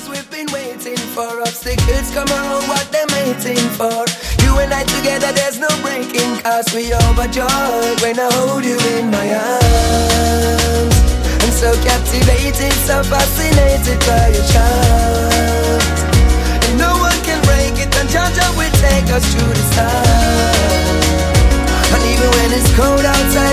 times we've been waiting for obstacles come around, what they're waiting for. You and I together, there's no breaking, cause we overjoyed when I hold you in my arms. I'm so captivated, so fascinated by your charms. And no one can break it, and Jah Jah will take us through the storm. And even when it's cold outside,